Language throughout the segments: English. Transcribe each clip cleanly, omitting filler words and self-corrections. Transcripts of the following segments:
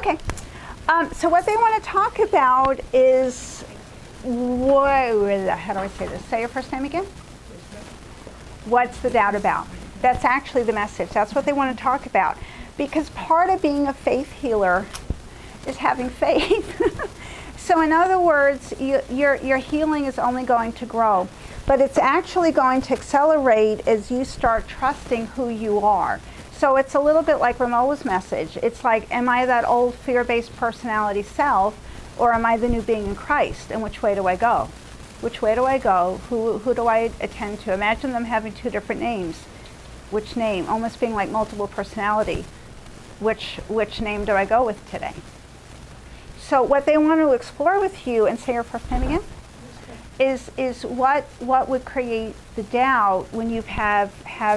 Okay. So what they want to talk about is, how do I say this? Say your first name again. What's the doubt about? That's actually the message. That's what they want to talk about. Because part of being a faith healer is having faith. So in other words, your healing is only going to grow. But it's actually going to accelerate as you start trusting who you are. So it's a little bit like Ramoa's message. It's like, am I that old fear-based personality self, or am I the new being in Christ? And which way do I go? Which way do I go? Who do I attend to? Imagine them having two different names. Which name? Almost being like multiple personality. Which name do I go with today? So what they want to explore with you, and say your first name again, is what would create the doubt when you have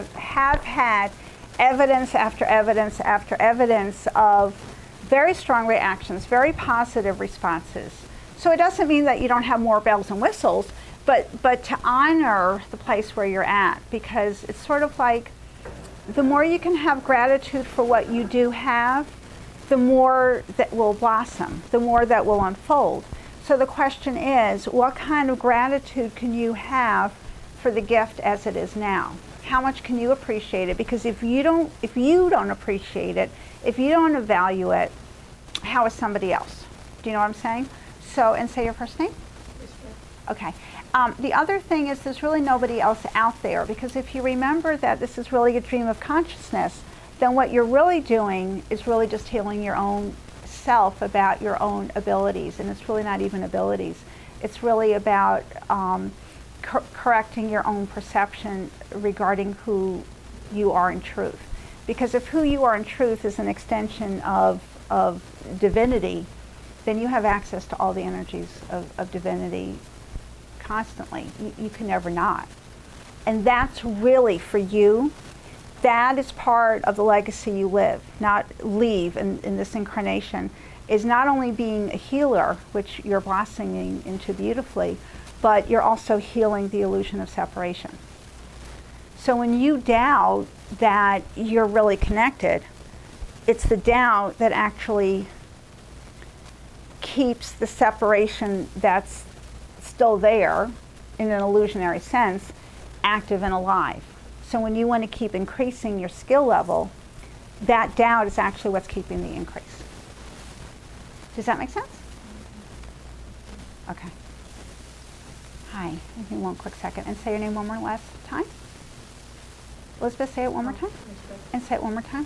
had evidence after evidence after evidence of very strong reactions, very positive responses. So it doesn't mean that you don't have more bells and whistles, but to honor the place where you're at, because it's sort of like the more you can have gratitude for what you do have, the more that will blossom, the more that will unfold. So the question is, what kind of gratitude can you have for the gift as it is now? How much can you appreciate it? Because if you don't appreciate it, if you don't value it, how is somebody else? Do you know what I'm saying? So, and say your first name? Okay. The other thing is there's really nobody else out there, because if you remember that this is really a dream of consciousness, then what you're really doing is really just healing your own self about your own abilities. And it's really not even abilities. It's really about correcting your own perception regarding who you are in truth. Because if who you are in truth is an extension of divinity, then you have access to all the energies of divinity constantly. You can never not. And that's really for you. That is part of the legacy you leave in this incarnation, is not only being a healer, which you're blossoming into beautifully, but you're also healing the illusion of separation. So when you doubt that you're really connected, it's the doubt that actually keeps the separation that's still there, in an illusionary sense, active and alive. So when you want to keep increasing your skill level, that doubt is actually what's keeping the increase. Does that make sense? Okay. Hi, give me one quick second and say your name one more last time. Elizabeth, say it one more time. And say it one more time.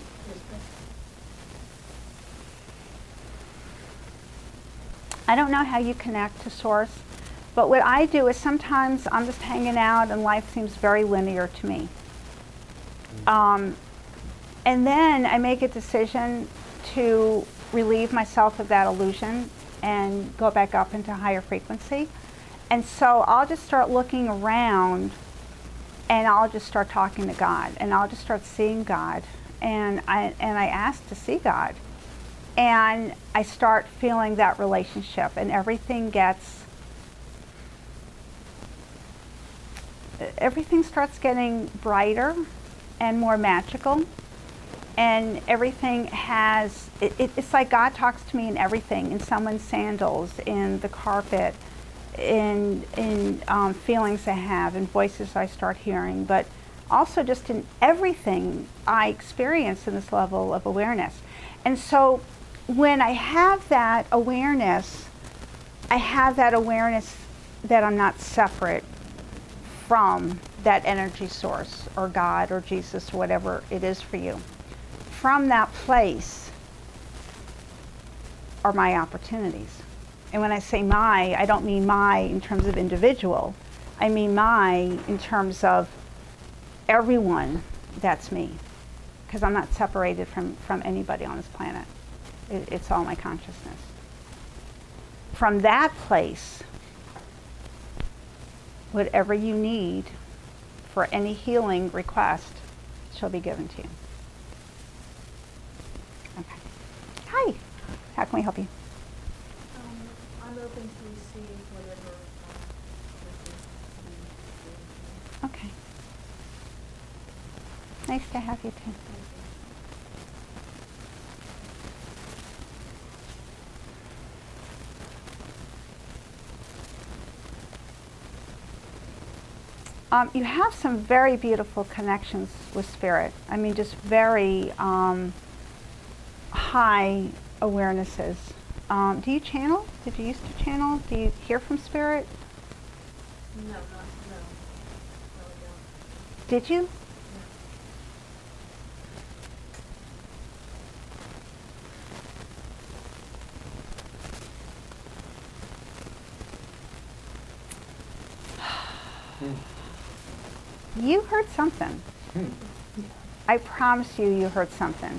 I don't know how you connect to Source, but what I do is sometimes I'm just hanging out and life seems very linear to me. And then I make a decision to relieve myself of that illusion and go back up into higher frequency. And so I'll just start looking around and I'll just start talking to God and I'll just start seeing God. And I ask to see God. And I start feeling that relationship and everything starts getting brighter and more magical. And everything it's like God talks to me in everything, in someone's sandals, in the carpet, in feelings I have, in voices I start hearing, but also just in everything I experience in this level of awareness. And so when I have that awareness that I'm not separate from that energy source or God or Jesus or whatever it is for you. From that place are my opportunities. And when I say my, I don't mean my in terms of individual. I mean my in terms of everyone that's me. Because I'm not separated from anybody on this planet. It's all my consciousness. From that place, whatever you need for any healing request shall be given to you. Okay. Hi. How can we help you? I'm open to receive whatever Okay. Nice to have you too. You have some very beautiful connections with spirit. I mean, just very high awarenesses. Do you channel? Did you used to channel? Do you hear from spirit? No, not, no. Really don't. Did you? No. You heard something. I promise you, you heard something.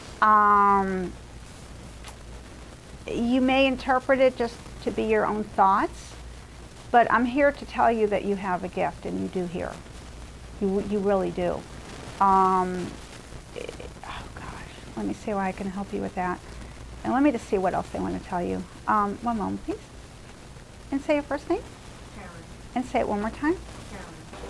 You may interpret it just to be your own thoughts, but I'm here to tell you that you have a gift, and you do hear. You really do. Oh gosh, let me see how I can help you with that. And let me just see what else they want to tell you. One moment, please. And say your first name. Karen. And say it one more time. Karen.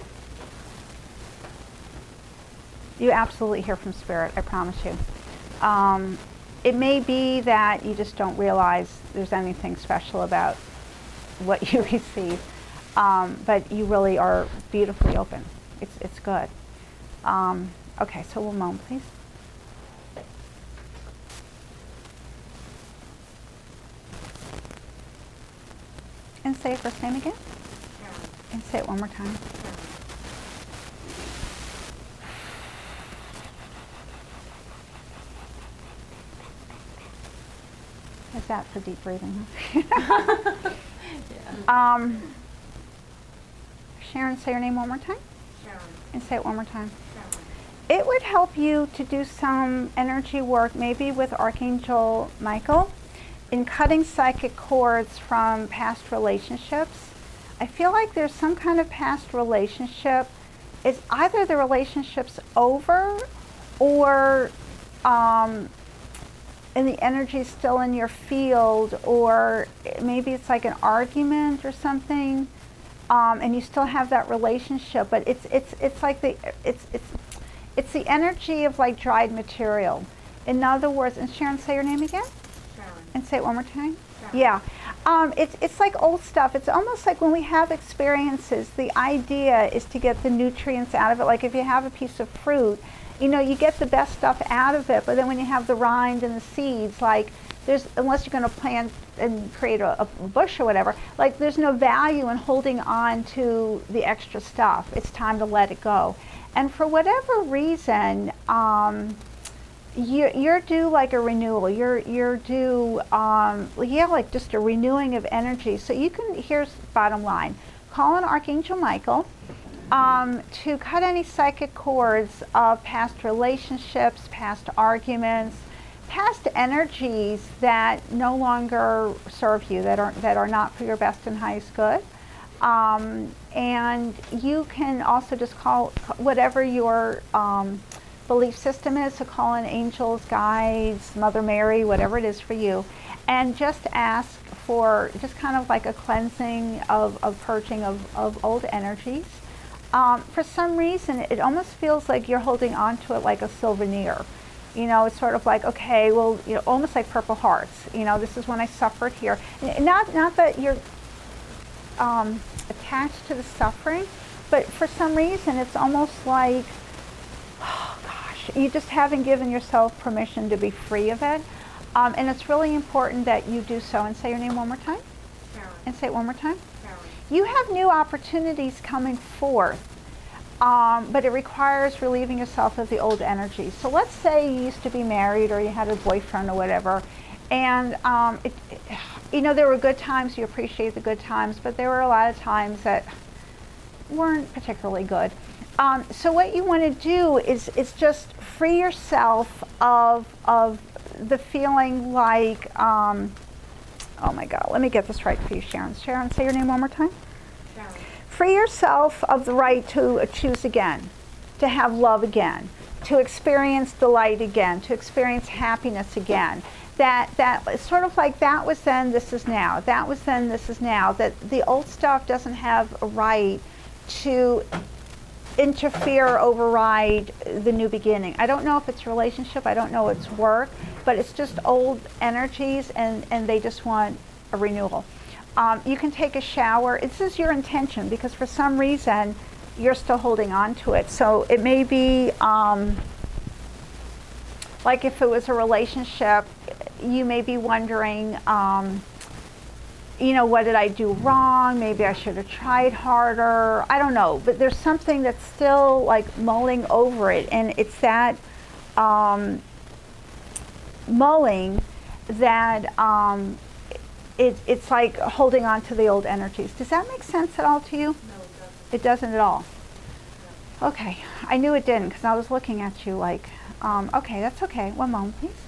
You absolutely hear from spirit, I promise you. It may be that you just don't realize there's anything special about what you receive, but you really are beautifully open. It's good. Okay, so one moment, please. And say your first name again. Karen. And say it one more time. Karen. Is that for deep breathing? Yeah. Sharon, say your name one more time. Sharon. And say it one more time. Sharon. It would help you to do some energy work, maybe with Archangel Michael, in cutting psychic cords from past relationships. I feel like there's some kind of past relationship. It's either the relationship's over, or and the energy's still in your field, or maybe it's like an argument or something, and you still have that relationship, but it's like it's the energy of like dried material. In other words, and Sharon, say your name again. Sharon. And say it one more time. Sharon. Yeah. It's like old stuff. It's almost like when we have experiences, the idea is to get the nutrients out of it. Like if you have a piece of fruit, you know, you get the best stuff out of it, but then when you have the rind and the seeds, like unless you're going to plant and create a bush or whatever, like there's no value in holding on to the extra stuff. It's time to let it go. And for whatever reason, you're due like a renewal. You're due, like just a renewing of energy. So you can, here's bottom line, call on Archangel Michael to cut any psychic cords of past relationships, past arguments, past energies that no longer serve you, that are not for your best and highest good. And you can also just call whatever your belief system is, so call in angels, guides, Mother Mary, whatever it is for you, and just ask for just kind of like a cleansing of purging of old energies. For some reason, it almost feels like you're holding on to it like a souvenir. You know, it's sort of like, okay, well, you know, almost like Purple Hearts. You know, this is when I suffered here. Not that you're attached to the suffering, but for some reason, it's almost like, oh gosh, you just haven't given yourself permission to be free of it. And it's really important that you do so. And say your name one more time. Sharon. And say it one more time. Sharon. You have new opportunities coming forth, but it requires relieving yourself of the old energy. So let's say you used to be married, or you had a boyfriend or whatever, and you know, there were good times, you appreciate the good times, but there were a lot of times that weren't particularly good. So what you want to do is just free yourself of the feeling like, oh my God, let me get this right for you, Sharon. Sharon, say your name one more time. Sharon. Free yourself of the right to choose again, to have love again, to experience delight again, to experience happiness again. That it's sort of like that was then, this is now. That was then, this is now. That the old stuff doesn't have a right to interfere or override the new beginning. I don't know if it's relationship, I don't know it's work, but it's just old energies, and they just want a renewal. You can take a shower. This is your intention, because for some reason you're still holding on to it. So it may be like if it was a relationship, you may be wondering, what did I do wrong? Maybe I should have tried harder. I don't know, but there's something that's still like mulling over it, and it's that mulling that it's like holding on to the old energies. Does that make sense at all to you? No, it doesn't. It doesn't at all. No. Okay, I knew it didn't because I was looking at you like, okay, that's okay. One moment, please.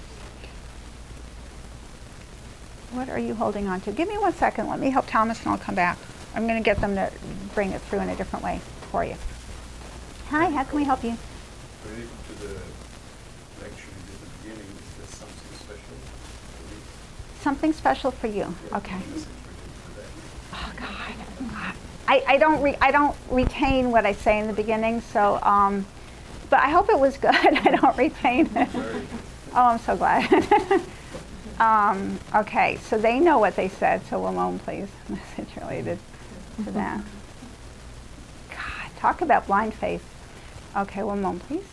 What are you holding on to? Give me 1 second. Let me help Thomas and I'll come back. I'm going to get them to bring it through in a different way for you. Hi, how can we help you? Related to the lecture you did at the beginning, is there something special for me? Something special for you. Yeah, Okay. message related to that. Oh God. I don't retain what I say in the beginning, so but I hope it was good. I don't retain it. Very good. Oh, I'm so glad. Okay, so they know what they said, so one moment, please. Message related to that. God, talk about blind faith. Okay, one moment, please.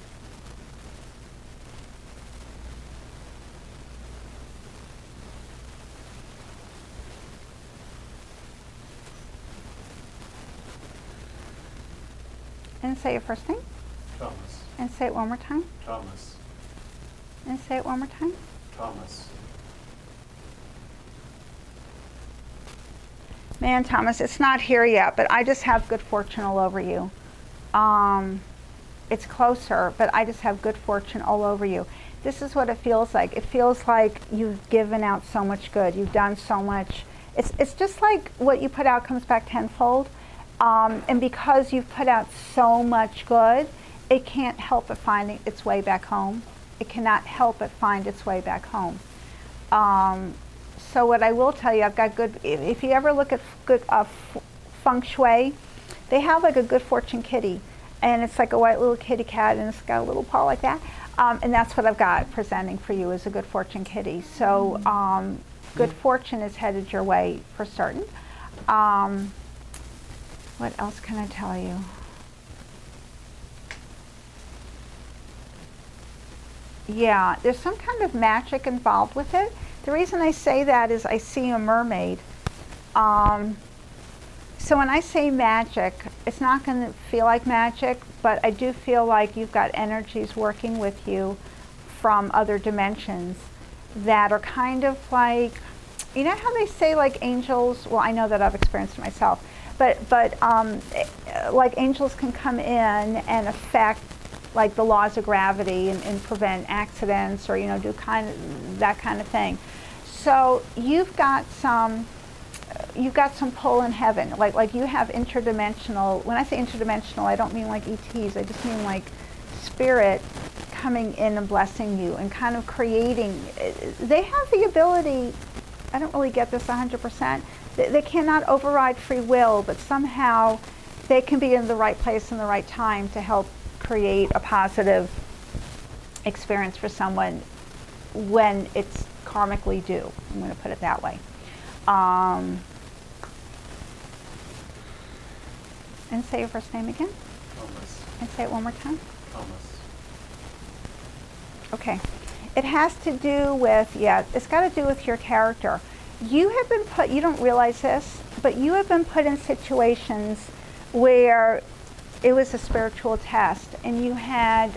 And say your first name. Thomas. And say it one more time. Thomas. And say it one more time. Thomas. Man, Thomas, it's not here yet, but I just have good fortune all over you. It's closer, but I just have good fortune all over you. This is what it feels like. It feels like you've given out so much good. You've done so much. It's just like what you put out comes back tenfold. And because you've put out so much good, it can't help but find its way back home. It cannot help but find its way back home. So what I will tell you, I've got good, if you ever look at good feng shui, they have like a good fortune kitty. And it's like a white little kitty cat, and it's got a little paw like that. And that's what I've got presenting for you, is a good fortune kitty. So good fortune is headed your way for certain. What else can I tell you? Yeah, there's some kind of magic involved with it. The reason I say that is I see a mermaid. So when I say magic, it's not going to feel like magic, but I do feel like you've got energies working with you from other dimensions that are kind of like, you know how they say like angels, well, I know that I've experienced it myself, but like angels can come in and affect like the laws of gravity and prevent accidents, or do that kind of thing. So you've got some pull in heaven, like you have interdimensional. When I say interdimensional, I don't mean like ETs. I just mean like spirit coming in and blessing you and kind of creating. They have the ability. I don't really get this 100%. They cannot override free will, but somehow they can be in the right place in the right time to help create a positive experience for someone when it's karmically due. I'm going to put it that way. And say your first name again. Thomas. And say it one more time. Thomas. Okay. It has to do with, it's got to do with your character. You have been put, you don't realize this, but you have been put in situations where it was a spiritual test, and you had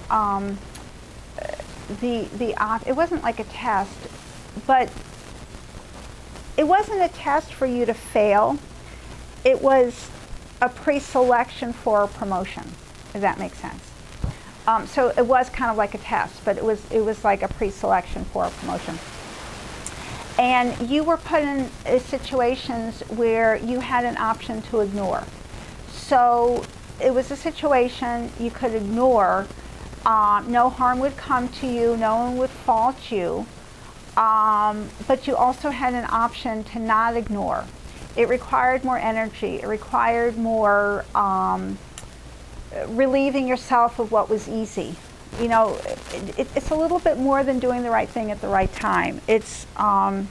it wasn't like a test, but it wasn't a test for you to fail. It was a pre-selection for a promotion, if that makes sense. So it was kind of like a test, but it was like a pre-selection for a promotion. And you were put in situations where you had an option to ignore. So it was a situation you could ignore. No harm would come to you. No one would fault you. But you also had an option to not ignore. It required more energy. It required more relieving yourself of what was easy. It's a little bit more than doing the right thing at the right time. It's kind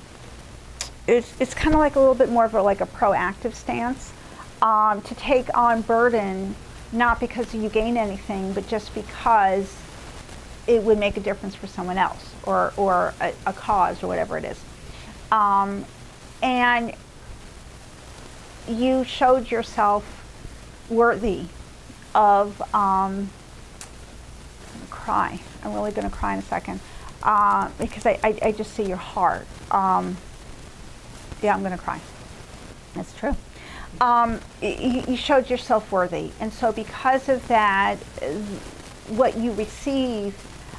of like a little bit more of a proactive stance, to take on burden not because you gain anything, but just because it would make a difference for someone else, or a cause, or whatever it is. And you showed yourself worthy of, I'm gonna cry. I'm really gonna cry in a second, because I just see your heart. Yeah, I'm gonna cry. That's true. You showed yourself worthy, and so because of that, what you receive,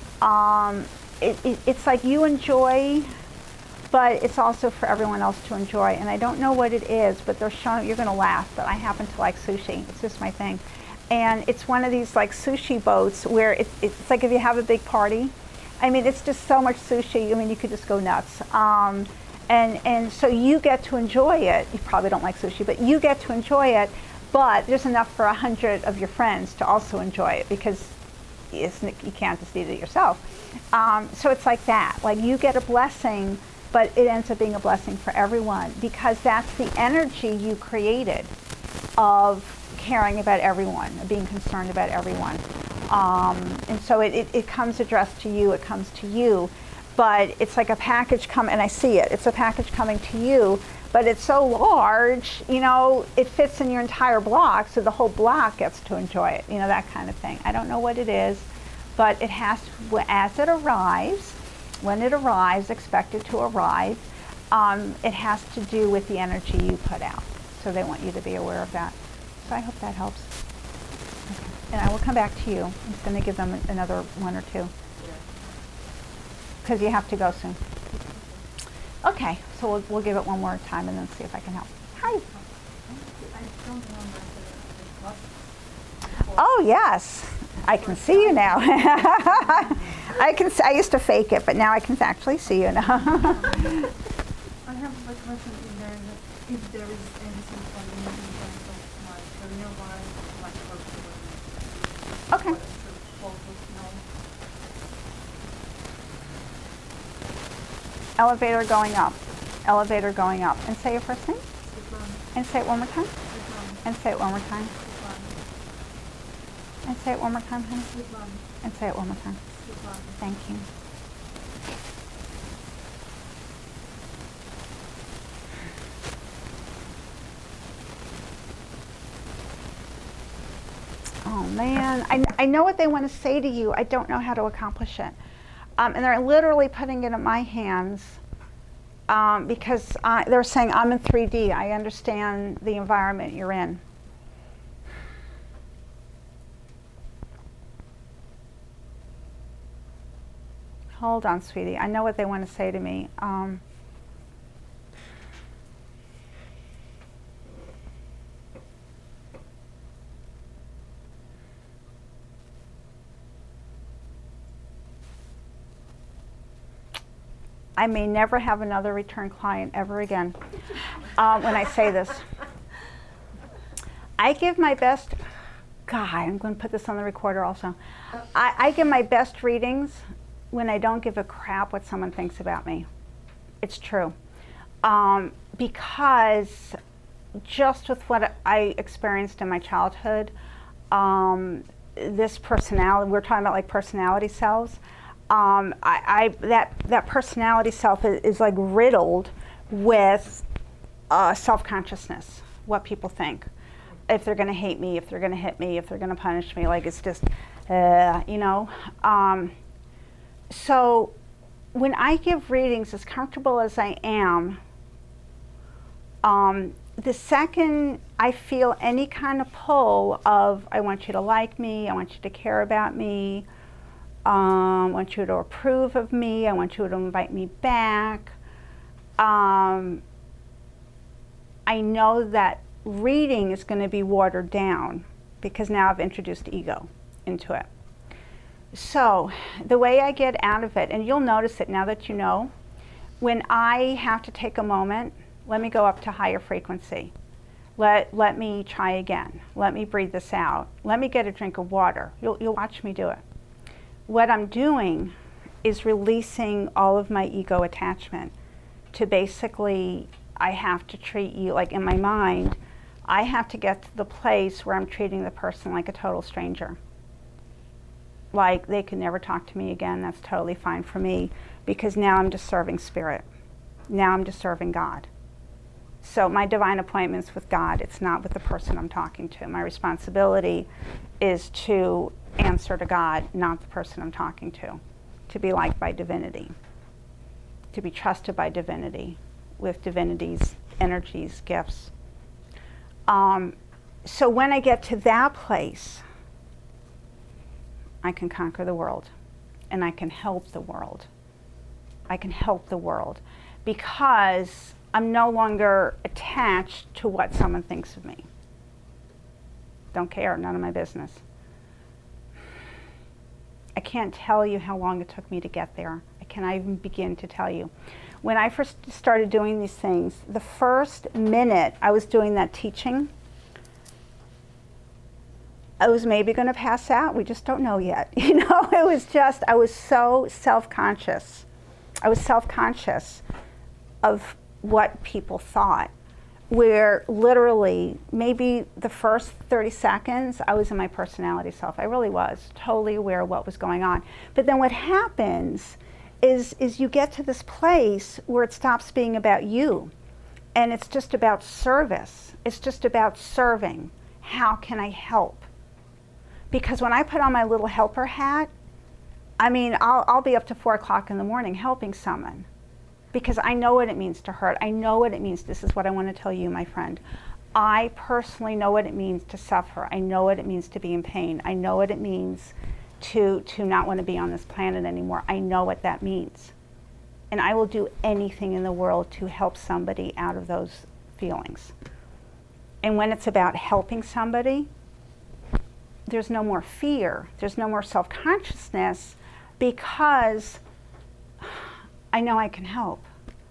it's like you enjoy, but it's also for everyone else to enjoy. And I don't know what it is, but they're showing, you're gonna laugh, but I happen to like sushi. It's just my thing. And it's one of these like sushi boats where it's like if you have a big party. I mean, it's just so much sushi. I mean, you could just go nuts. And so you get to enjoy it. You probably don't like sushi, but you get to enjoy it. But there's enough for 100 of your friends to also enjoy it, because you can't just eat it yourself. So it's like that. Like you get a blessing, but it ends up being a blessing for everyone, because that's the energy you created of caring about everyone, of being concerned about everyone. And so it comes addressed to you. It comes to you. But it's like a package and I see it. It's a package coming to you, but it's so large, it fits in your entire block, so the whole block gets to enjoy it, that kind of thing. I don't know what it is, but it has to, as it arrives, when it arrives, expected to arrive, it has to do with the energy you put out. So they want you to be aware of that. So I hope that helps. Okay. And I will come back to you. I'm just going to give them another one or two, because you have to go soon. Okay, so we'll give it one more time and then see if I can help. Hi. I don't remember the process. Oh yes, I can see you now. I used to fake it, but now I can actually see you now. I have a question if there is anything for me in terms of my career-wise, my personal. Okay. What I should focus now. Elevator going up. Elevator going up. And say your first name. Svetlana. And say it one more time. Svetlana. And say it one more time. Svetlana. And say it one more time, honey. Svetlana. And say it one more time. Svetlana. Thank you. Oh man, I know what they want to say to you. I don't know how to accomplish it. And they're literally putting it in my hands, because they're saying, I'm in 3D. I understand the environment you're in. Hold on, sweetie. I know what they want to say to me. I may never have another return client ever again when I say this. I give my best, God, I'm going to put this on the recorder also. I give my best readings when I don't give a crap what someone thinks about me. It's true. Because just with what I experienced in my childhood, this personality, we're talking about like personality cells, that personality self is like riddled with self-consciousness, what people think. If they're going to hate me, if they're going to hit me, if they're going to punish me, like it's just, So when I give readings, as comfortable as I am, the second I feel any kind of pull of, I want you to like me, I want you to care about me, I want you to approve of me, I want you to invite me back, I know that reading is going to be watered down, because now I've introduced ego into it. So the way I get out of it, and you'll notice it now that you know, when I have to take a moment, let me go up to higher frequency. Let me try again. Let me breathe this out. Let me get a drink of water. You'll watch me do it. What I'm doing is releasing all of my ego attachment to basically, I have to treat you, like in my mind, I have to get to the place where I'm treating the person like a total stranger. Like they could never talk to me again. That's totally fine for me, because now I'm just serving spirit. Now I'm just serving God. So my divine appointment's with God. It's not with the person I'm talking to. My responsibility is to answer to God, not the person I'm talking to be liked by divinity, to be trusted by divinity, with divinity's energies, gifts. So when I get to that place, I can conquer the world, and I can help the world. I can help the world because I'm no longer attached to what someone thinks of me. Don't care, none of my business. I can't tell you how long it took me to get there. I cannot even begin to tell you. When I first started doing these things, the first minute I was doing that teaching, I was maybe going to pass out. We just don't know yet. You know, it was just, I was so self-conscious. I was self-conscious of what people thought, where literally maybe the first 30 seconds I was in my personality self. I really was totally aware of what was going on. But then what happens is you get to this place where it stops being about you, and it's just about service. It's just about serving. How can I help? Because when I put on my little helper hat, I mean, I'll be up to 4 o'clock in the morning helping someone, because I know what it means to hurt. I know what it means. This is what I want to tell you, my friend. I personally know what it means to suffer. I know what it means to be in pain. I know what it means to not want to be on this planet anymore. I know what that means. And I will do anything in the world to help somebody out of those feelings. And when it's about helping somebody, there's no more fear. There's no more self-consciousness, because I know I can help.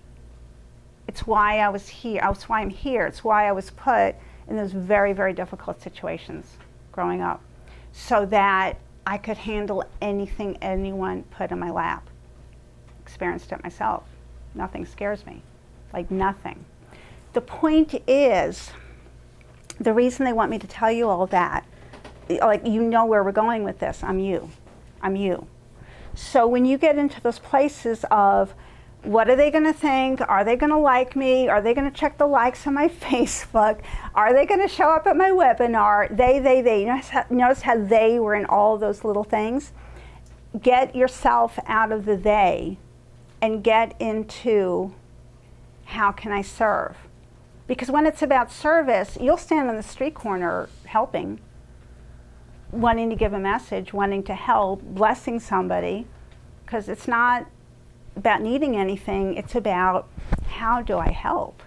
It's why I was here. It's why I'm here. It's why I was put in those very, very difficult situations growing up, so that I could handle anything anyone put in my lap. Experienced it myself. Nothing scares me. Like nothing. The point is, the reason they want me to tell you all that, like, you know where we're going with this. I'm you. I'm you. So when you get into those places of, what are they going to think? Are they going to like me? Are they going to check the likes on my Facebook? Are they going to show up at my webinar? They. Notice how they were in all those little things? Get yourself out of the they and get into, how can I serve? Because when it's about service, you'll stand on the street corner helping, wanting to give a message, wanting to help, blessing somebody, because it's not about needing anything, it's about, how do I help?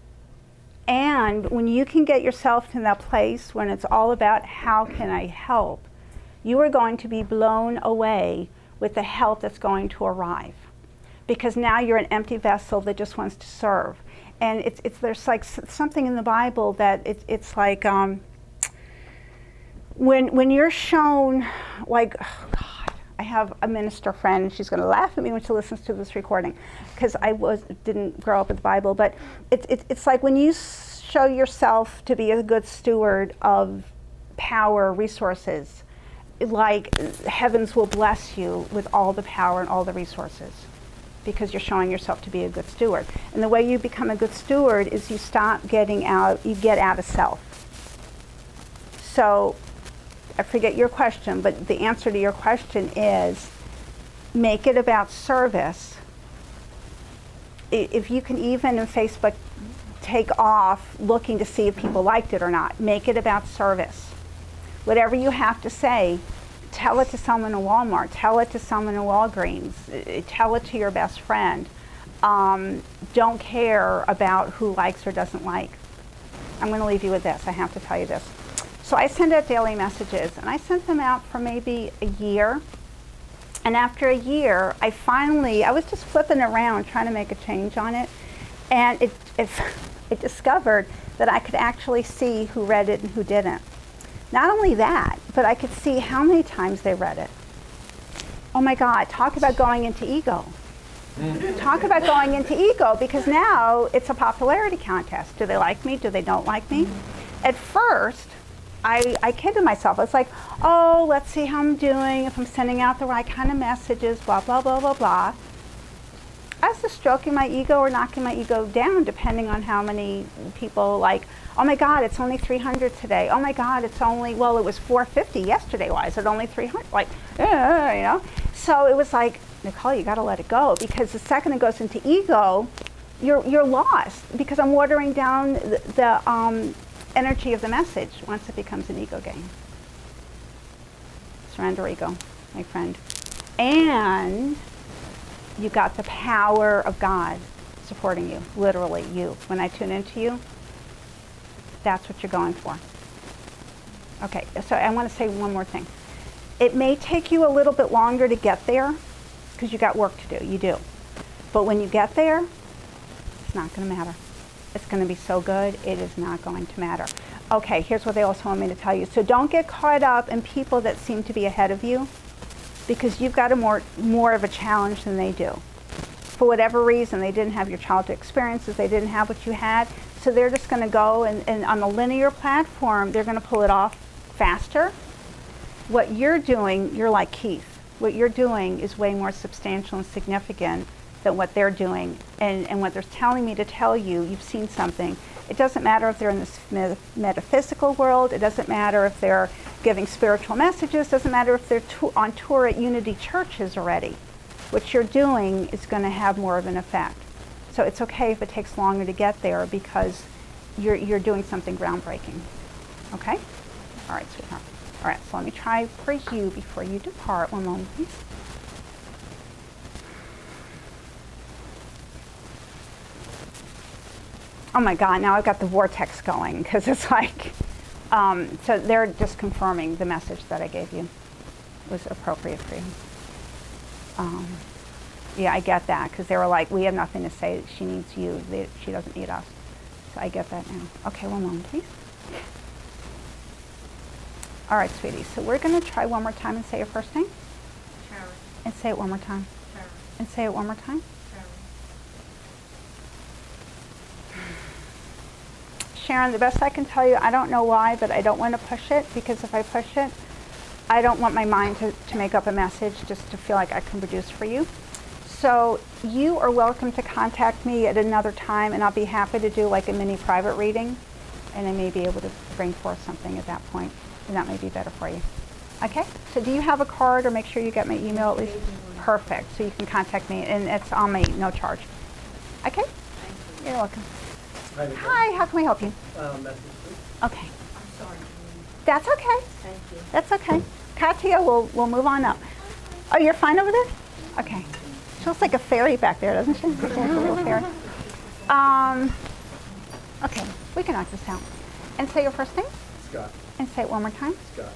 And when you can get yourself to that place when it's all about, how can I help, you are going to be blown away with the help that's going to arrive. Because now you're an empty vessel that just wants to serve. And there's like something in the Bible that it's like, when you're shown, like, oh God, I have a minister friend, and she's going to laugh at me when she listens to this recording, because I didn't grow up with the Bible, but it's like when you show yourself to be a good steward of power, resources, like heavens will bless you with all the power and all the resources, because you're showing yourself to be a good steward. And the way you become a good steward is you get out of self. So, I forget your question, but the answer to your question is, make it about service. If you can even in Facebook take off looking to see if people liked it or not, make it about service. Whatever you have to say, tell it to someone in Walmart, tell it to someone in Walgreens, tell it to your best friend. Don't care about who likes or doesn't like. I'm going to leave you with this. I have to tell you this. So I send out daily messages, and I sent them out for maybe a year. And after a year, I was just flipping around trying to make a change on it, and it discovered that I could actually see who read it and who didn't. Not only that, but I could see how many times they read it. Oh my God, talk about going into ego. Talk about going into ego, because now it's a popularity contest. Do they like me? Do they don't like me? At first, I kidded myself. It's like, oh, let's see how I'm doing, if I'm sending out the right kind of messages, blah, blah, blah, blah, blah. I was just stroking my ego or knocking my ego down, depending on how many people like, oh my God, it's only 300 today. Oh my God, it's only, well, it was 450 yesterday. Why is it only 300? Like, you know? So it was like, Nicole, you gotta let it go, because the second it goes into ego, you're lost, because I'm watering down the energy of the message once it becomes an ego game. Surrender ego, my friend. And you got the power of God supporting you, literally you. When I tune into you, that's what you're going for. Okay, so I want to say one more thing. It may take you a little bit longer to get there, because you got work to do, you do. But when you get there, it's not going to matter. It's going to be so good, it is not going to matter. Okay, here's what they also want me to tell you. So don't get caught up in people that seem to be ahead of you, because you've got a more of a challenge than they do. For whatever reason, they didn't have your childhood experiences, they didn't have what you had, so they're just going to go and on the linear platform, they're going to pull it off faster. What you're doing, you're like Keith. What you're doing is way more substantial and significant than what they're doing, and what they're telling me to tell you. You've seen something. It doesn't matter if they're in this metaphysical world. It doesn't matter if they're giving spiritual messages. It doesn't matter if they're on tour at Unity churches already. What you're doing is going to have more of an effect. So it's okay if it takes longer to get there, because you're doing something groundbreaking. Okay? All right, sweetheart. All right, so let me try for you before you depart. One moment, please. Oh my God, now I've got the vortex going, because it's like, so they're just confirming the message that I gave you was appropriate for you. Yeah, I get that, because they were like, we have nothing to say, she needs you, she doesn't need us. So I get that now. Okay, one moment, please. All right, sweetie, so we're going to try one more time and say your first name. Sharon. And say it one more time. Sharon. And say it one more time. Sharon. Sharon, the best I can tell you, I don't know why, but I don't want to push it, because if I push it, I don't want my mind to make up a message just to feel like I can produce for you. So you are welcome to contact me at another time, and I'll be happy to do like a mini private reading, and I may be able to bring forth something at that point, and that may be better for you. Okay? So do you have a card, or make sure you get my email at least? Perfect. So you can contact me, and it's on me, no charge. Okay? Thank you. You're welcome. Hi, Nicole. Hi, how can we help you? Message, please. Okay. I'm sorry. That's okay. Thank you. That's okay. Katia, we'll move on up. Oh, you're fine over there? Okay. She looks like a fairy back there, doesn't she? Looks like a little fairy. Okay, we can knock this out. And say your first name, Scott. and say it one more time. Scott.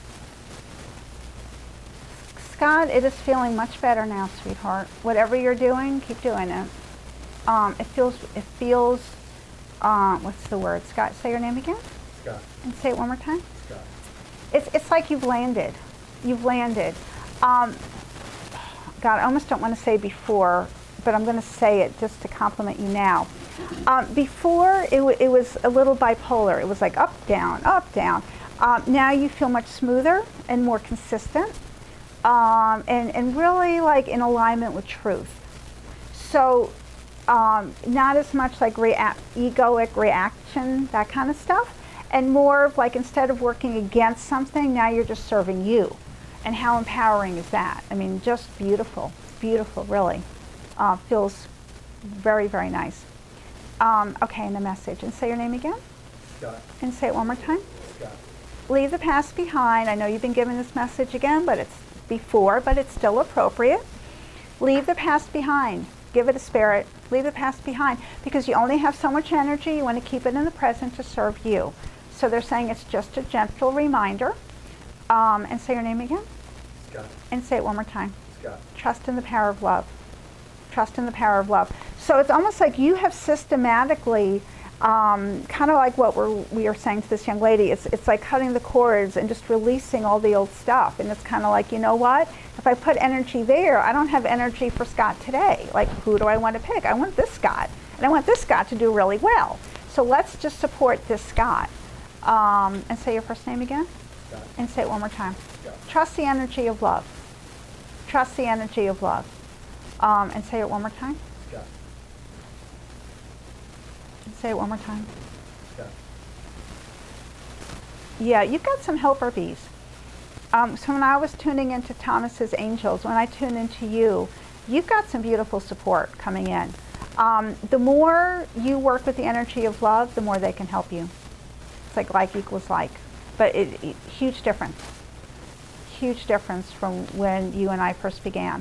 Scott, it is feeling much better now, sweetheart. Whatever you're doing, keep doing it. It feels, what's the word? Scott, say your name again, Scott. and say it one more time. Scott. It's like you've landed. You've landed. God, I almost don't want to say before, but I'm going to say it just to compliment you now. Before, it was a little bipolar. It was like up, down, up, down. Now you feel much smoother and more consistent, and really like in alignment with truth. So not as much like egoic reaction, that kind of stuff, and more of like, instead of working against something, now you're just serving you. And how empowering is that? I mean, just beautiful, beautiful, really. Feels very, very nice. Okay, and the message. And say your name again. Scott. And say it one more time. Scott. Leave the past behind. I know you've been given this message again, but it's before, but it's still appropriate. Leave the past behind. Give it a spirit. Leave the past behind, because you only have so much energy. You want to keep it in the present to serve you. So they're saying it's just a gentle reminder. And say your name again. Scott. And say it one more time. Scott. Trust in the power of love. Trust in the power of love. So it's almost like you have systematically, kind of like what we are saying to this young lady, it's like cutting the cords and just releasing all the old stuff. And it's kind of like, you know what? If I put energy there, I don't have energy for Scott today. Like, who do I want to pick? I want this Scott. And I want this Scott to do really well. So let's just support this Scott. And say your first name again. Scott. And say it one more time. Scott. Trust the energy of love. Trust the energy of love. And say it one more time. Scott. And say it one more time. Scott. Yeah, you've got some helper bees. So when I was tuning into Thomas's angels, when I tune into you, you've got some beautiful support coming in. The more you work with the energy of love, the more they can help you. It's like equals like. But huge difference. Huge difference from when you and I first began.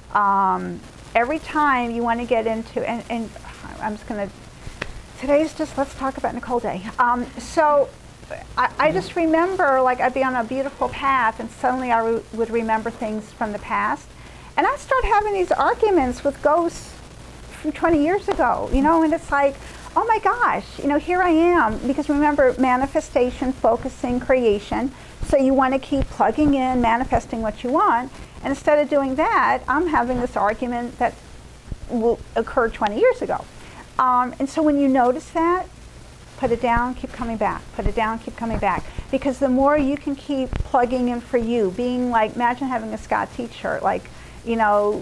Every time you want to get into, and I'm just going to, today's just, let's talk about Nicole Day. So I just remember, like, I'd be on a beautiful path and suddenly I would remember things from the past. And I start having these arguments with ghosts from 20 years ago, you know, and it's like, oh my gosh, you know, here I am. Because remember, manifestation, focusing, creation. So you want to keep plugging in, manifesting what you want. And instead of doing that, I'm having this argument that occurred 20 years ago. And so when you notice that, put it down, keep coming back. Put it down, keep coming back. Because the more you can keep plugging in for you, being like, imagine having a Scott t-shirt, like, you know,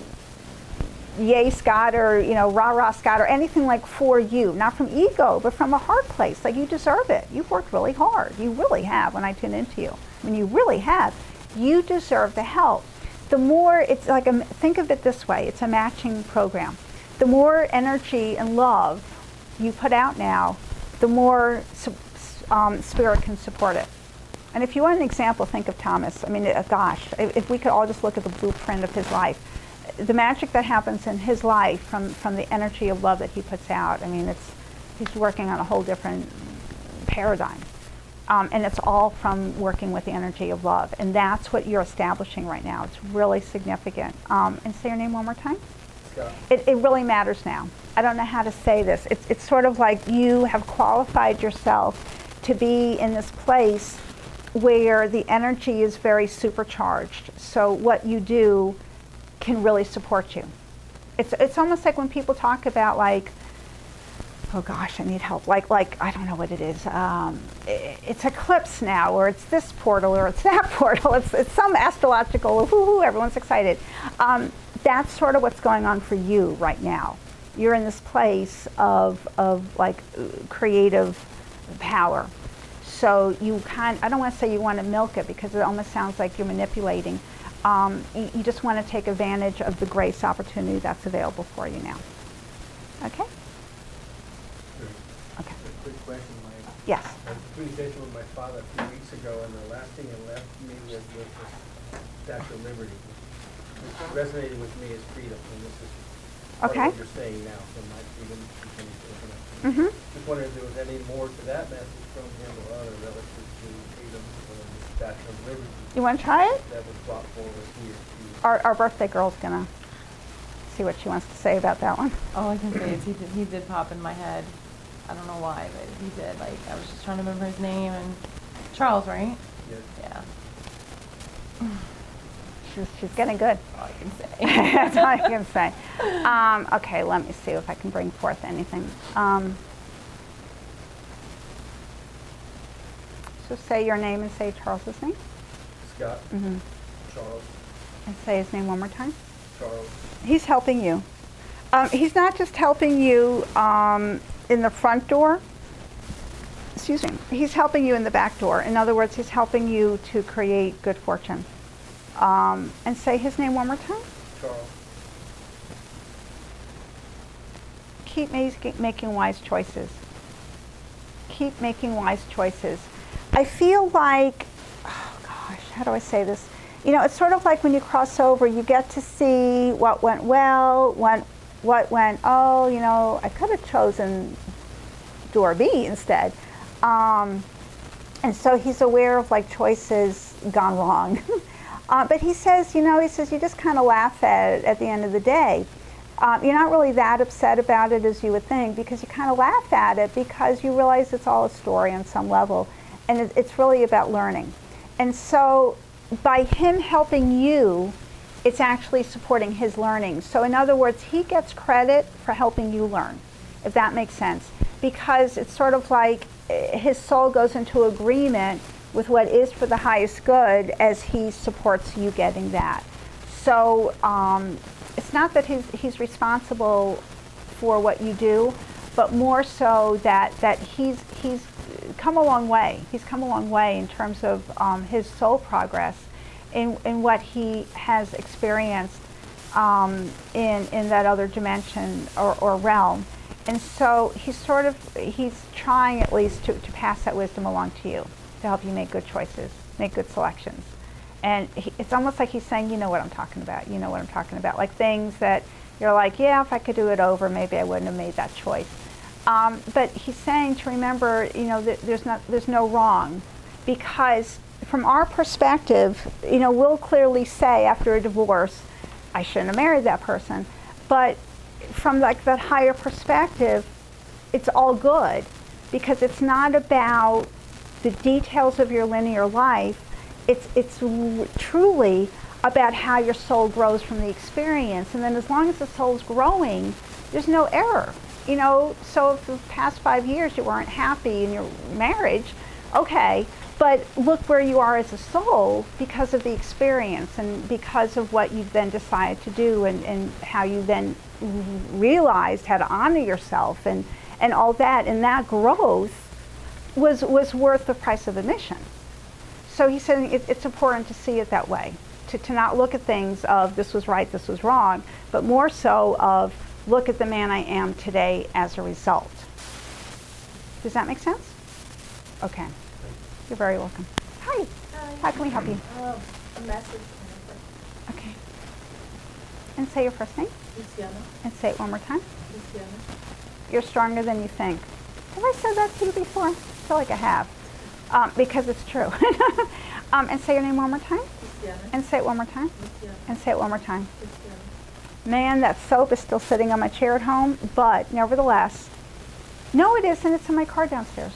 yay Scott, or, you know, rah rah Scott, or anything like for you, not from ego, but from a heart place. Like, you deserve it. You've worked really hard. You really have. When I tune into you, I mean, you really have. You deserve the help. The more, it's like, think of it this way, it's a matching program. The more energy and love you put out now, the more spirit can support it. And if you want an example, think of Thomas. I mean, gosh, if we could all just look at the blueprint of his life, the magic that happens in his life from the energy of love that he puts out, I mean, he's working on a whole different paradigm. And it's all from working with the energy of love. And that's what you're establishing right now. It's really significant. And say your name one more time. Scott. It really matters now. I don't know how to say this. It's sort of like you have qualified yourself to be in this place where the energy is very supercharged. So what you do can really support you. It's almost like when people talk about, like, oh gosh, I need help. Like I don't know what it is. It's eclipse now, or it's this portal, or it's that portal. It's some astrological, whoo-hoo, everyone's excited. That's sort of what's going on for you right now. You're in this place of like creative power. So you I don't want to say you want to milk it, because it almost sounds like you're manipulating. You just want to take advantage of the grace opportunity that's available for you now. Okay? Okay. A quick question, Mike. Yes. I had communication with my father a few weeks ago, and the last thing he left me was with the Statue of Liberty. Which resonated with me as freedom, and this is part Okay. of what you're saying now, so my freedom continues to open up. Mm-hmm. Just wondering if there was any more to that message from him or other relative to freedom or the Statue of Liberty You want to try it? that was brought forward here to Our birthday girl's gonna see what she wants to say about that one. All I can say is he did pop in my head. I don't know why, but he did. Like, I was just trying to remember his name, and Charles, right? Yes. Yeah. She's getting good. That's all I can say. That's all I can say. Okay, let me see if I can bring forth anything. So say your name and say Charles's name. Scott, Mm-hmm. Charles, And say his name one more time. Charles. He's helping you. He's not just helping you in the front door. Excuse me. He's helping you in the back door. In other words, he's helping you to create good fortune. And say his name one more time. Charles. Keep making wise choices. Keep making wise choices. I feel like, oh gosh, how do I say this? You know, it's sort of like when you cross over, you get to see what went well, what went, oh, you know, I could have chosen door B instead. And so he's aware of like choices gone wrong. But he says, you just kind of laugh at it at the end of the day. You're not really that upset about it as you would think, because you kind of laugh at it because you realize it's all a story on some level, and it's really about learning. And so by him helping you, it's actually supporting his learning. So in other words, he gets credit for helping you learn, if that makes sense. Because it's sort of like his soul goes into agreement with what is for the highest good as he supports you getting that. So it's not that he's responsible for what you do, but more so that he's come a long way. He's come a long way in terms of his soul progress in what he has experienced in that other dimension or realm. And so he's trying at least to pass that wisdom along to you, to help you make good choices, make good selections. And it's almost like he's saying, you know what I'm talking about, you know what I'm talking about. Like things that you're like, yeah, if I could do it over, maybe I wouldn't have made that choice. But he's saying to remember, you know, that there's no wrong, because from our perspective, you know, we'll clearly say after a divorce, I shouldn't have married that person. But from like that higher perspective, it's all good, because it's not about the details of your linear life. It's truly about how your soul grows from the experience. And then as long as the soul's growing, there's no error. You know, so if the past 5 years you weren't happy in your marriage, okay, but look where you are as a soul because of the experience and because of what you've then decided to do, and how you then realized how to honor yourself and all that. And that growth was worth the price of admission. So he said it's important to see it that way, to not look at things of this was right, this was wrong, but more so of look at the man I am today as a result. Does that make sense? Okay. You're very welcome. Hi. Hi. How can we help you? A message. Okay. And say your first name. Luciana. And say it one more time. Luciana. You're stronger than you think. Have I said that to you before? I feel like I have. Because it's true. And say your name one more time. Luciana. And say it one more time. Luciana. And say it one more time. Luciana. Man, that soap is still sitting on my chair at home, but nevertheless, no, it isn't. It's in my car downstairs.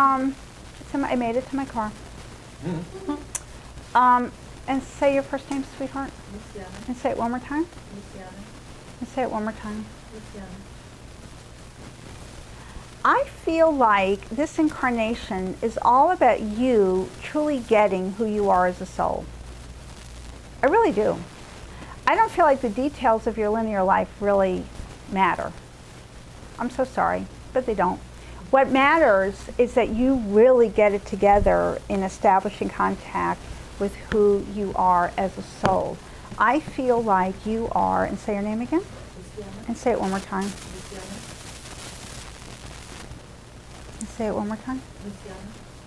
I made it to my car. And say your first name, sweetheart. Luciana. And say it one more time. Luciana. And say it one more time. Luciana. I feel like this incarnation is all about you truly getting who you are as a soul. I really do. I don't feel like the details of your linear life really matter. I'm so sorry, but they don't. What matters is that you really get it together in establishing contact with who you are as a soul. I feel like you are, and say your name again, Luciana. and say it one more time, Luciana. and say it one more time. Luciana.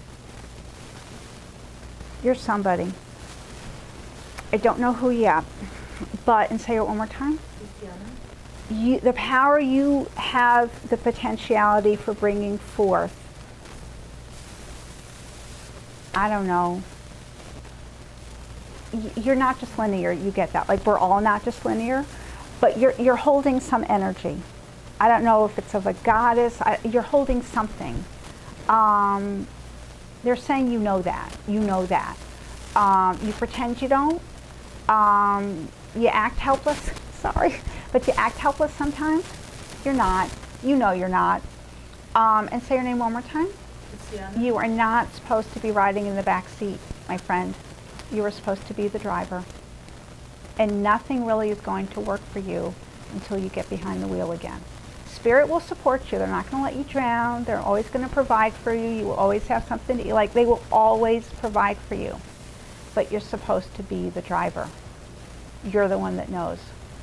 You're somebody. I don't know who yet, but, and say it one more time. Luciana. The power you have, the potentiality for bringing forth, I don't know. You're not just linear, you get that. Like we're all not just linear, but you're holding some energy. I don't know if it's of a goddess, you're holding something. They're saying you know that, you pretend you don't, you act helpless, sorry, but you act helpless sometimes. You're not, you know you're not. And say your name one more time. Luciana. You are not supposed to be riding in the back seat, my friend. You are supposed to be the driver. And nothing really is going to work for you until you get behind the wheel again. Spirit will support you. They're not going to let you drown. They're always going to provide for you. You will always have something to eat. Like, they will always provide for you. But you're supposed to be the driver. You're the one that knows.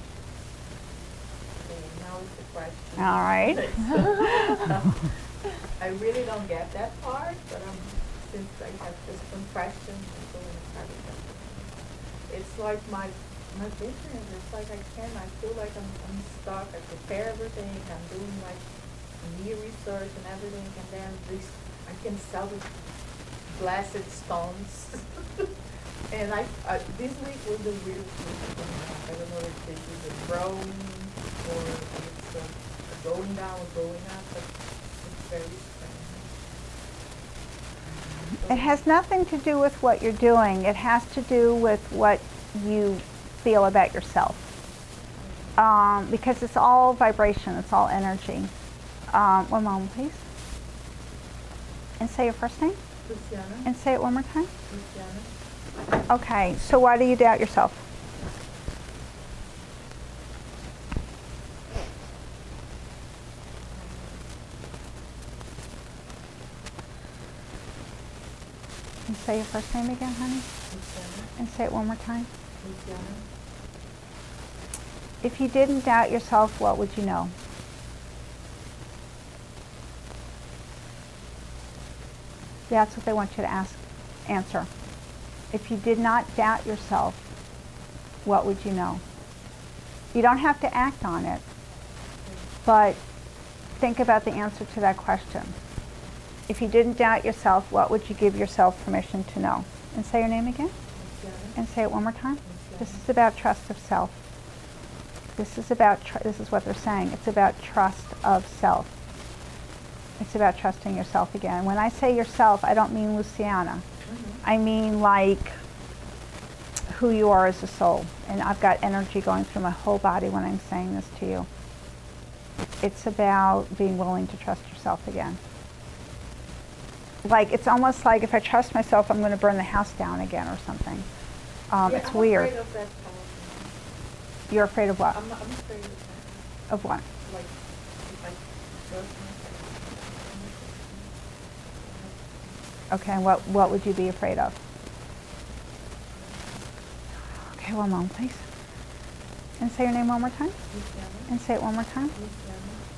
Okay, now is the question. All right. I really don't get that part, but since I have just some questions, I'm going to start with that. It's like my business, it's like I feel like I'm stuck. I prepare everything, I'm doing like new research and everything, and then I can sell the blessed stones. And this week was a weird week. I don't know if this is a growing or it's a going down or going up, but it's very strange. It has nothing to do with what you're doing. It has to do with what you feel about yourself. Because it's all vibration, it's all energy. One moment, please. And say your first name. Luciana. And say it one more time. Luciana. Okay, so why do you doubt yourself? And say your first name again, honey. Luciana. And say it one more time. Luciana. If you didn't doubt yourself, what would you know? That's what they want you to answer. If you did not doubt yourself, what would you know? You don't have to act on it, but think about the answer to that question. If you didn't doubt yourself, what would you give yourself permission to know? And say your name again. Luciana. And say it one more time. Luciana. This is about trust of self. This is about, this is what they're saying. It's about trust of self. It's about trusting yourself again. When I say yourself, I don't mean Luciana. I mean like who you are as a soul. And I've got energy going through my whole body when I'm saying this to you. It's about being willing to trust yourself again. Like, it's almost like if I trust myself, I'm going to burn the house down again or something. Yeah, It's I'm weird. afraid of that part. You're afraid of what? I'm afraid of that. Of what? Like, if I trust myself. Okay, and what would you be afraid of? Okay, one moment, please. And say your name one more time. Luciana. And say it one more time. Luciana.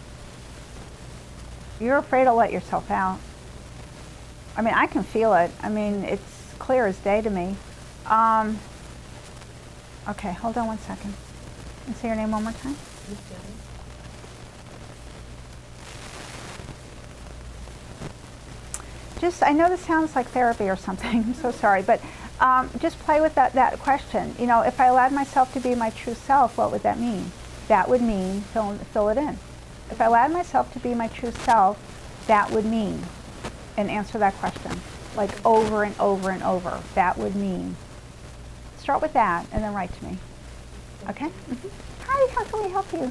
You're afraid to let yourself out. I mean, I can feel it. I mean, it's clear as day to me. Okay, hold on one second. And say your name one more time. Luciana. Just, I know this sounds like therapy or something. I'm so sorry, but just play with that question. You know, if I allowed myself to be my true self, what would that mean? That would mean, fill it in. If I allowed myself to be my true self, that would mean, and answer that question, like over and over and over. That would mean. Start with that and then write to me. Okay? Mm-hmm. Hi, how can we help you?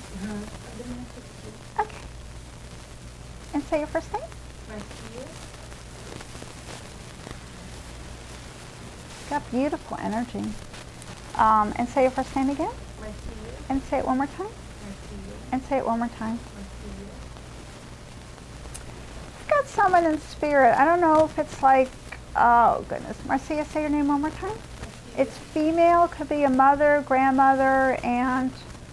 Okay. And say your first name. Marcia. Got beautiful energy. And say your first name again. Marcia. And say it one more time. Marcia. And say it one more time. Marcia. I've got someone in spirit. I don't know if it's like, oh goodness. Marcia, say your name one more time. It's female. Could be a mother, grandmother, aunt,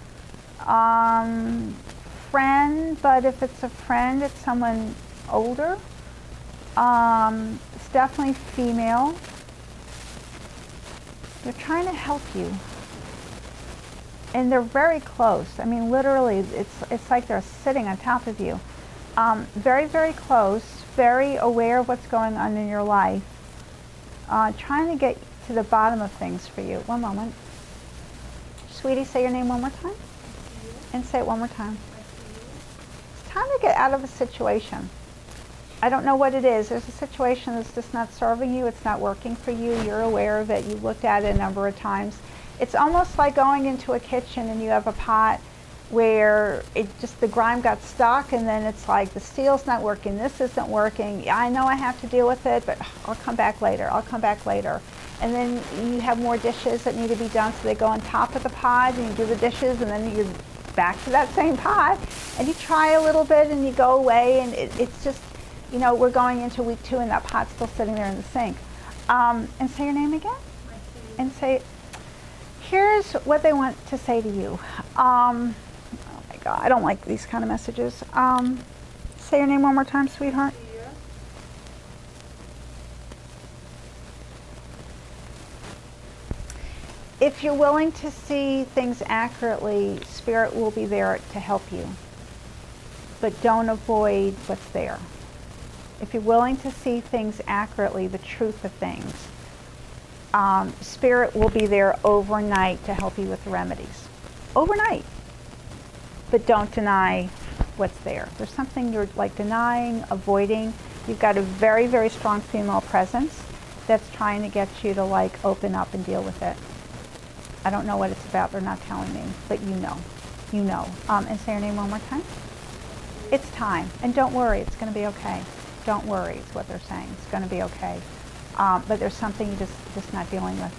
friend. But if it's a friend, it's someone older. It's definitely female. They're trying to help you. And they're very close. I mean, literally, it's like they're sitting on top of you. Very, very close, very aware of what's going on in your life. Trying to get to the bottom of things for you. One moment. Sweetie, say your name one more time. And say it one more time. It's time to get out of a situation. I don't know what it is. There's a situation that's just not serving you. It's not working for you. You're aware of it. You've looked at it a number of times. It's almost like going into a kitchen and you have a pot where the grime got stuck, and then it's like the steel's not working, this isn't working. I know I have to deal with it, but I'll come back later. I'll come back later. And then you have more dishes that need to be done, so they go on top of the pot, and you do the dishes, and then you're back to that same pot. And you try a little bit, and you go away, and it's just, you know, we're going into week 2, and that pot's still sitting there in the sink. And say your name again. And say, here's what they want to say to you. Oh my God, I don't like these kind of messages. Say your name one more time, sweetheart. If you're willing to see things accurately, Spirit will be there to help you. But don't avoid what's there. If you're willing to see things accurately, the truth of things, Spirit will be there overnight to help you with the remedies. Overnight. But don't deny what's there. There's something you're like denying, avoiding. You've got a very, very strong female presence that's trying to get you to like open up and deal with it. I don't know what it's about. They're not telling me, but you know. You know. And say your name one more time. It's time. And don't worry. It's going to be okay. Don't worry, is what they're saying. It's going to be okay. But there's something you're just not dealing with.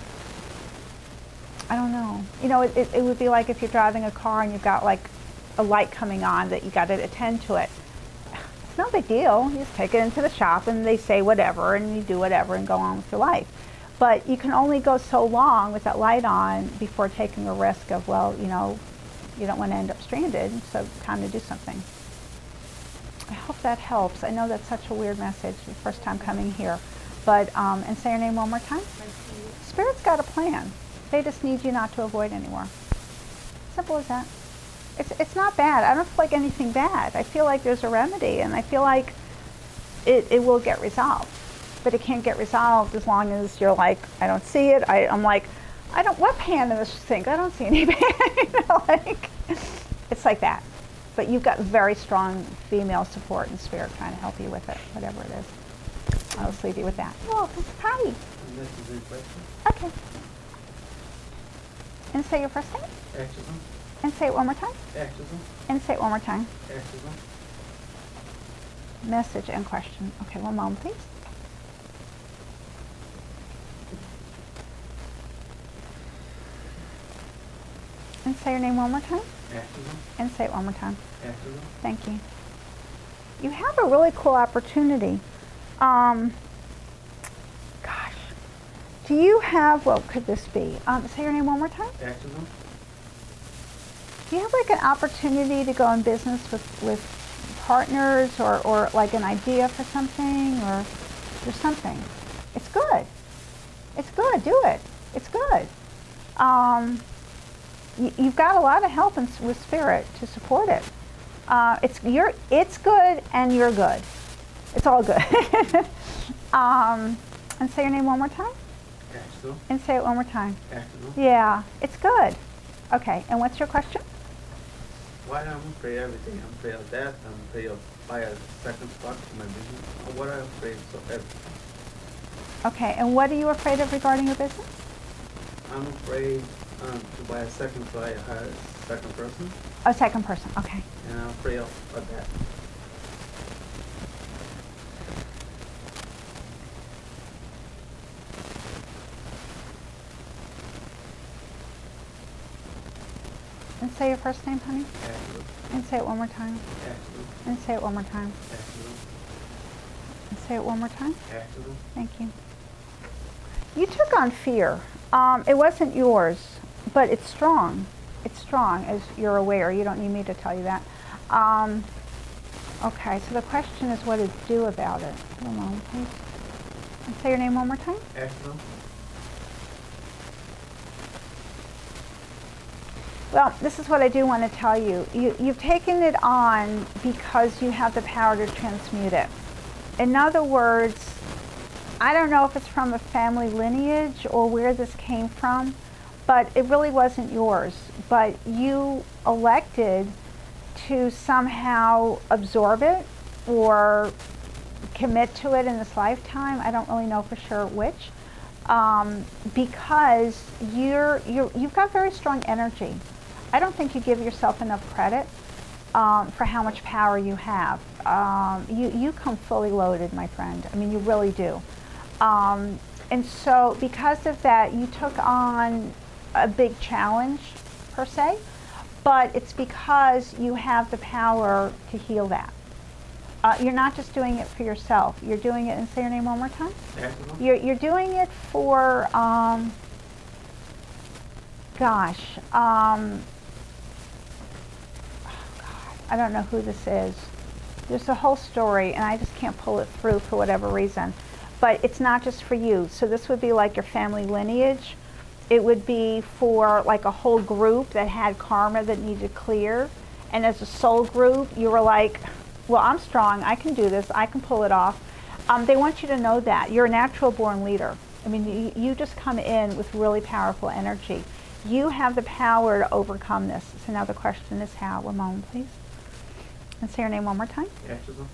I don't know. You know, it would be like if you're driving a car and you've got like a light coming on that you got to attend to it. It's no big deal. You just take it into the shop and they say whatever and you do whatever and go on with your life. But you can only go so long with that light on before taking a risk of, well, you know, you don't want to end up stranded, so time to do something. I hope that helps. I know that's such a weird message the first time coming here. But, and say your name one more time. Spirit's got a plan. They just need you not to avoid anymore. Simple as that. It's not bad. I don't feel like anything bad. I feel like there's a remedy, and I feel like it will get resolved. But it can't get resolved as long as you're like, I don't see it. I'm like, what pan in this sink? I don't see any pan. You know, like, it's like that. But you've got very strong female support and spirit trying to help you with it, whatever it is. I'll just leave you with that. Oh, hi. Unless there's a question. Okay. And say your first name. Exorcism. And say it one more time. Exorcism. And say it one more time. Exorcism. Message and question. Okay, one moment, please. And say your name one more time. Exorcism. And say it one more time. Exorcism. Thank you. You have a really cool opportunity. Gosh. Do you have, what could this be? Say your name one more time. Exorcism. Do you have like an opportunity to go in business with partners or like an idea for something or something? It's good. It's good. Do it. It's good. You've got a lot of help with spirit to support it. It's good and you're good. It's all good. And say your name one more time. Exorcism. And say it one more time. Exorcism. Yeah, it's good. Okay, and what's your question? Why I'm afraid of everything? I'm afraid of death. I'm afraid of buy a second spot for my business. What I'm afraid of everything. Okay, and what are you afraid of regarding your business? I'm afraid to buy a second so I hire a second person. A second person, okay. And I'm afraid of that. And say your first name, honey. Exorcism. And say it one more time. Exorcism. And say it one more time. Exorcism. And say it one more time. Exorcism. Thank you. You took on fear. It wasn't yours, but it's strong. It's strong, as you're aware. You don't need me to tell you that. Okay, so the question is what to do about it. One moment, please. And say your name one more time. Exorcism. Well, this is what I do want to tell you. You've taken it on because you have the power to transmute it. In other words, I don't know if it's from a family lineage or where this came from, but it really wasn't yours. But you elected to somehow absorb it or commit to it in this lifetime. I don't really know for sure which, because you've got very strong energy. I don't think you give yourself enough credit for how much power you have. You come fully loaded, my friend. I mean, you really do. And so because of that, you took on a big challenge, per se, but it's because you have the power to heal that. You're not just doing it for yourself. You're doing it, and say your name one more time. Exorcism. You're doing it for, I don't know who this is. There's a whole story, and I just can't pull it through for whatever reason. But it's not just for you. So this would be like your family lineage. It would be for like a whole group that had karma that needed to clear. And as a soul group, you were like, well, I'm strong. I can do this. I can pull it off. They want you to know that. You're a natural born leader. I mean, you just come in with really powerful energy. You have the power to overcome this. So now the question is how. One moment, please. And say your name one more time. Exorcism.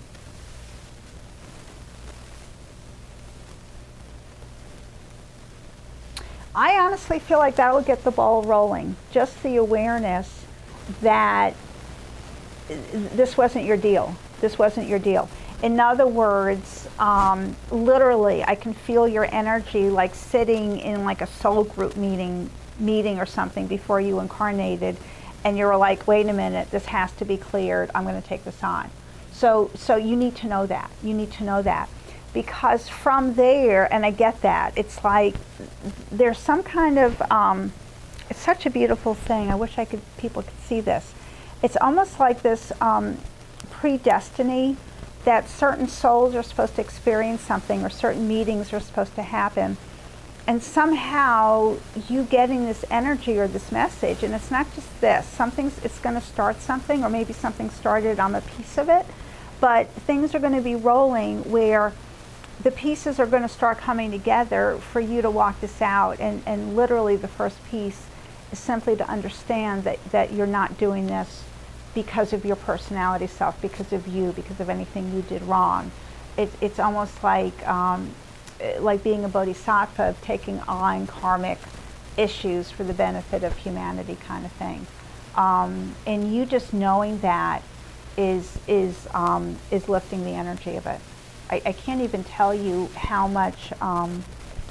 I honestly feel like that will get the ball rolling. Just the awareness that this wasn't your deal. This wasn't your deal. In other words, literally, I can feel your energy like sitting in like a soul group meeting or something before you incarnated, and you're like, wait a minute, this has to be cleared. I'm going to take this on. So you need to know that. You need to know that. Because from there, and I get that, it's like there's some kind of, it's such a beautiful thing. I wish people could see this. It's almost like this predestiny that certain souls are supposed to experience something, or certain meetings are supposed to happen. And somehow you getting this energy or this message, and it's not just this, it's going to start something, or maybe something started, I'm a piece of it, but things are going to be rolling where the pieces are going to start coming together for you to walk this out. And literally the first piece is simply to understand that you're not doing this because of your personality self, because of you, because of anything you did wrong. It's almost like being a bodhisattva, of taking on karmic issues for the benefit of humanity, kind of thing. And you just knowing that is lifting the energy of it. I can't even tell you how much, what's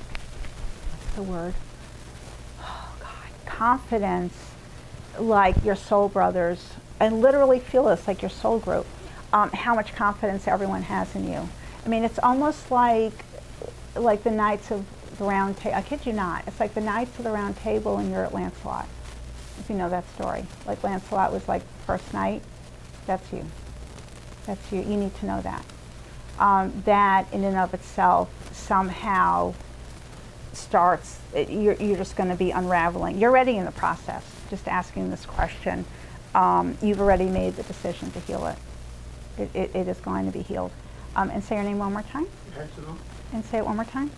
the word? Oh God, confidence, like your soul brothers, and literally feel this, like your soul group, how much confidence everyone has in you. I mean, it's almost like the Knights of the Round Table. I kid you not. It's like the Knights of the Round Table, and you're at Lancelot. If you know that story. Like Lancelot was like the first knight. That's you. That's you. You need to know that. That in and of itself somehow starts, you're just going to be unraveling. You're already in the process, just asking this question. You've already made the decision to heal it. It is going to be healed. And say your name one more time. And say it one more time.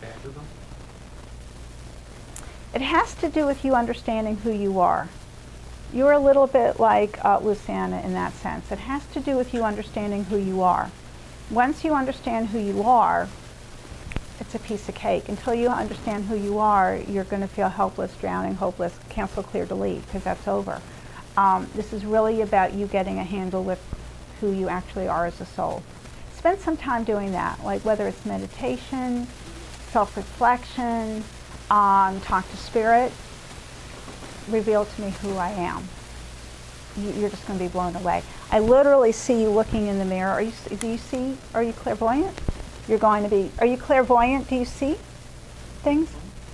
It has to do with you understanding who you are. You're a little bit like Luciana in that sense. It has to do with you understanding who you are. Once you understand who you are, it's a piece of cake. Until you understand who you are, you're going to feel helpless, drowning, hopeless, cancel, clear, delete, because that's over. This is really about you getting a handle with who you actually are as a soul. Spend some time doing that, like whether it's meditation, self-reflection, talk to spirit, reveal to me who I am. You're just going to be blown away. I literally see you looking in the mirror. Are you clairvoyant? You're going to be, are you clairvoyant? Do you see things?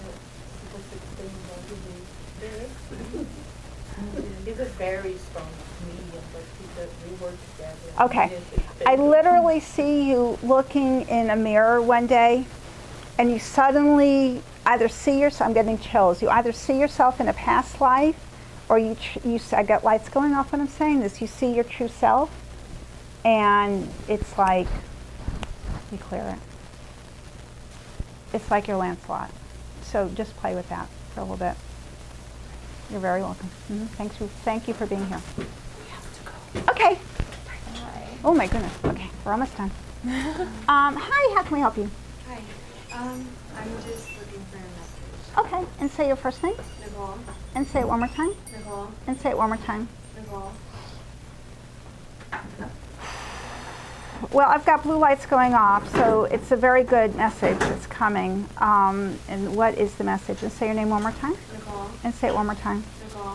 He's a very strong medium, but we work together. Okay. I literally see you looking in a mirror one day, and you suddenly either see yourself, I'm getting chills, you either see yourself in a past life, or I got lights going off when I'm saying this, you see your true self, and it's like, you clear it. It's like your Lancelot. So just play with that for a little bit. You're very welcome. Thank you for being here. Okay. Oh my goodness. Okay, we're almost done. Hi, how can we help you? Hi. I'm just looking for a message. Okay, and say your first name. Nicole. And say it one more time. Nicole. And say it one more time. Nicole. Well, I've got blue lights going off, so it's a very good message that's coming. And what is the message? And say your name one more time. Nicole. And say it one more time. Nicole.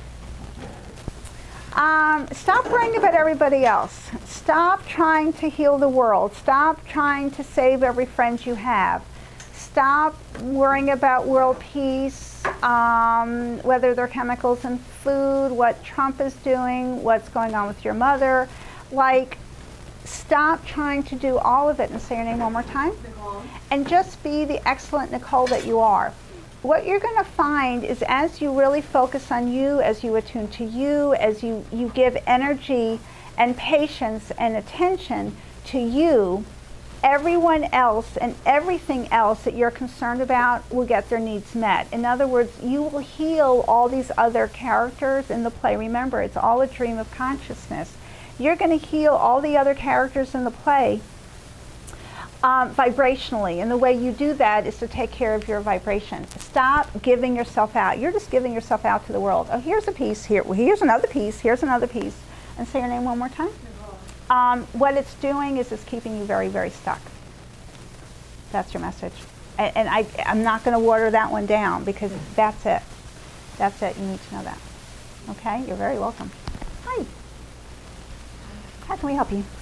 Stop worrying about everybody else. Stop trying to heal the world. Stop trying to save every friend you have. Stop worrying about world peace, whether they're chemicals in food, what Trump is doing, what's going on with your mother. Like, stop trying to do all of it, and say your name one more time. Nicole. And just be the excellent Nicole that you are. What you're going to find is as you really focus on you, as you attune to you, as you give energy and patience and attention to you, everyone else and everything else that you're concerned about will get their needs met. In other words, you will heal all these other characters in the play. Remember, it's all a dream of consciousness. You're going to heal all the other characters in the play vibrationally, and the way you do that is to take care of your vibration. Stop giving yourself out. You're just giving yourself out to the world. Oh, here's a piece here. Well, here's another piece. Here's another piece. And say your name one more time. What it's doing is it's keeping you very, very stuck. That's your message. And I'm not going to water that one down because that's it. That's it. You need to know that. Okay? You're very welcome. Hi. How can we help you?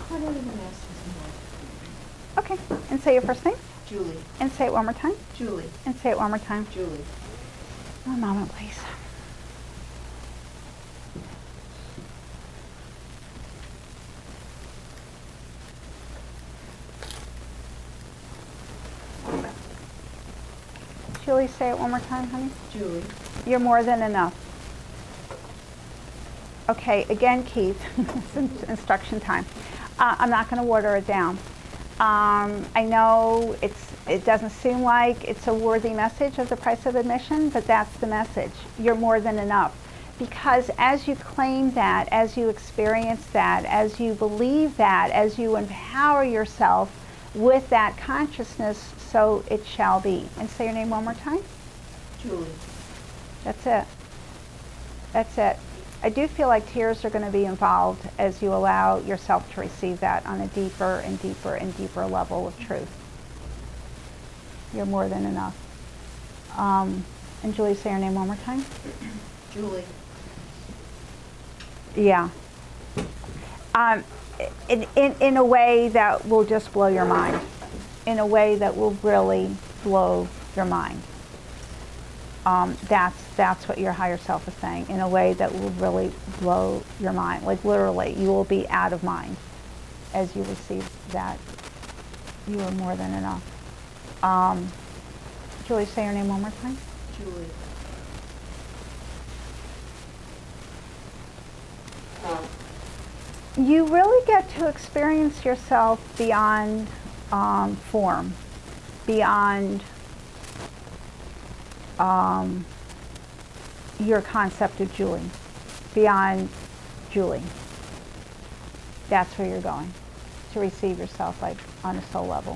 Okay. And say your first name. Julie. And say it one more time. Julie. And say it one more time. Julie. One moment, please. Julie, say it one more time, honey. Julie. You're more than enough. Okay, again, Keith, it's instruction time. I'm not going to water it down. I know it doesn't seem like it's a worthy message of the price of admission, but that's the message. You're more than enough. Because as you claim that, as you experience that, as you believe that, as you empower yourself with that consciousness, so it shall be. And say your name one more time. Julie. That's it. That's it. I do feel like tears are going to be involved as you allow yourself to receive that on a deeper and deeper and deeper level of truth. You're more than enough. And Julie, say your name one more time. Julie. Yeah. In a way that will just blow your mind. In a way that will really blow your mind. That's what your higher self is saying, in a way that will really blow your mind. Like literally, you will be out of mind as you receive that. You are more than enough. Julie, say your name one more time. Julie. You really get to experience yourself beyond form, beyond your concept of Julie, beyond Julie. That's where you're going, to receive yourself like on a soul level.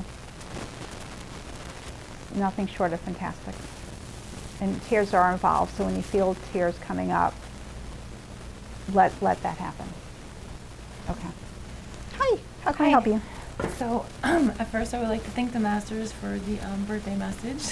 Nothing short of fantastic. And tears are involved, so when you feel tears coming up, let that happen. Okay. Hi, how can I help you? So, at first I would like to thank the masters for the birthday message.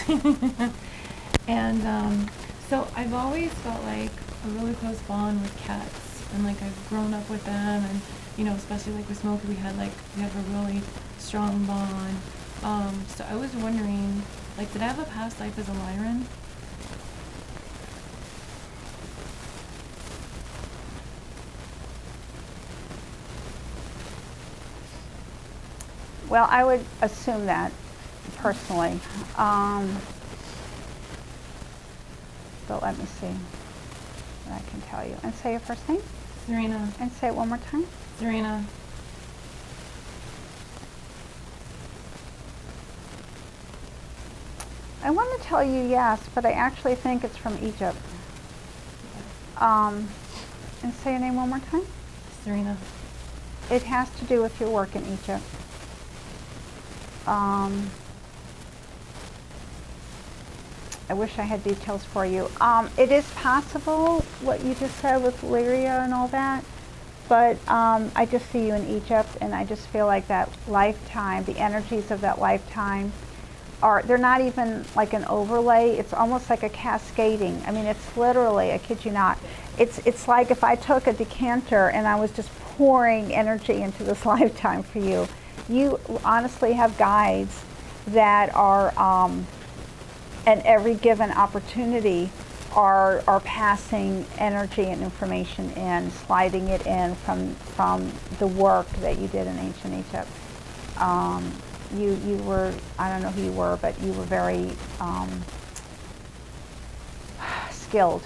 And so I've always felt like a really close bond with cats, and like I've grown up with them, and you know, especially like with Smokey, we have a really strong bond. So I was wondering, like, did I have a past life as a Lyran? Well, I would assume that, personally. But let me see what I can tell you. And say your first name. Serena. And say it one more time. Serena. I want to tell you yes, but I actually think it's from Egypt. And say your name one more time. Serena. It has to do with your work in Egypt. I wish I had details for you. It is possible what you just said with Lyria and all that, but I just see you in Egypt, and I just feel like that lifetime, the energies of that lifetime, they're not even like an overlay. It's almost like a cascading. I mean, it's literally, I kid you not, it's like if I took a decanter and I was just pouring energy into this lifetime for you. You honestly have guides that are, at every given opportunity, are passing energy and information in, sliding it in from the work that you did in ancient Egypt. You were, I don't know who you were, but you were very skilled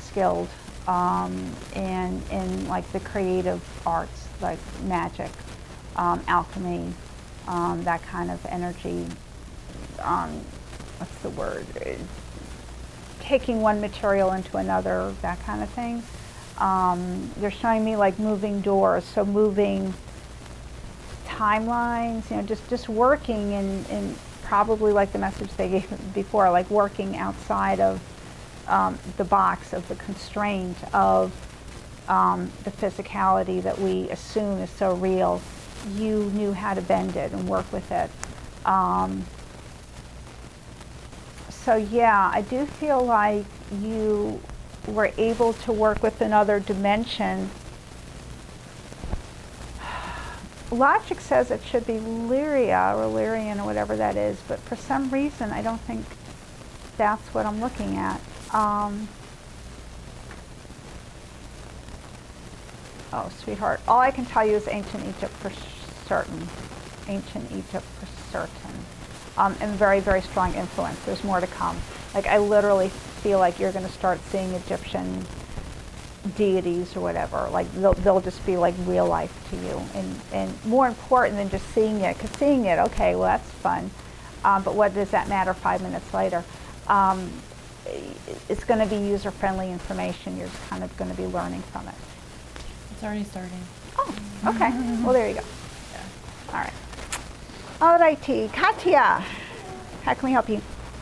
in like the creative arts, like magic, alchemy, that kind of energy. What's the word? Taking one material into another, that kind of thing. They're showing me like moving doors, so moving timelines, you know, just working in probably like the message they gave before, like working outside of the box, of the constraint of the physicality that we assume is so real, you knew how to bend it and work with it. So yeah, I do feel like you were able to work with another dimension. Logic says it should be Lyria or Lyrian or whatever that is, but for some reason I don't think that's what I'm looking at. Oh, sweetheart, all I can tell you is ancient Egypt for certain. Ancient Egypt for certain. And very, very strong influence. There's more to come. Like, I literally feel like you're going to start seeing Egyptian deities or whatever. Like, they'll just be like real life to you. And more important than just seeing it, because seeing it, okay, well, that's fun. But what does that matter 5 minutes later? It's going to be user-friendly information. You're just kind of going to be learning from it. It's already starting. Oh, okay. Well, there you go. All right. All righty. Katya, how can we help you?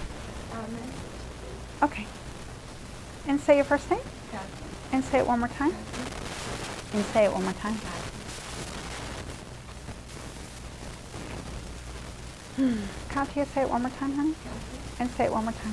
Okay. And say your first name. And say it one more time. And say it one more time. Katya, say it one more time, honey. And say it one more time.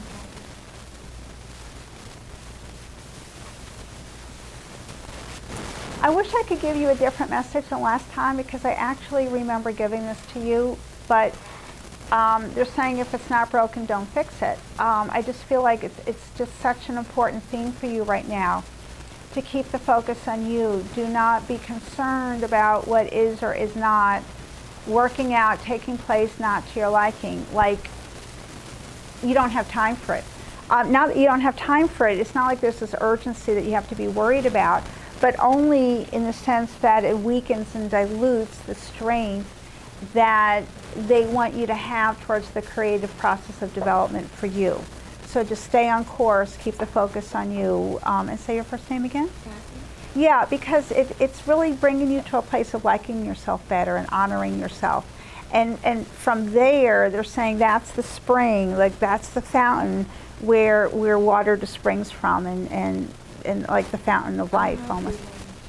I wish I could give you a different message than last time, because I actually remember giving this to you, but they're saying if it's not broken, don't fix it. I just feel like it's just such an important theme for you right now, to keep the focus on you. Do not be concerned about what is or is not working out, taking place not to your liking. Like, you don't have time for it. Now that you don't have time for it, it's not like there's this urgency that you have to be worried about, but only in the sense that it weakens and dilutes the strength that they want you to have towards the creative process of development for you. So just stay on course, keep the focus on you, and say your first name again? Kathy. Yeah, because it's really bringing you to a place of liking yourself better and honoring yourself. And from there, they're saying that's the spring, like that's the fountain where water just springs from, and like the fountain of life almost.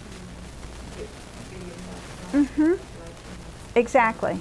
Mm-hmm. Exactly.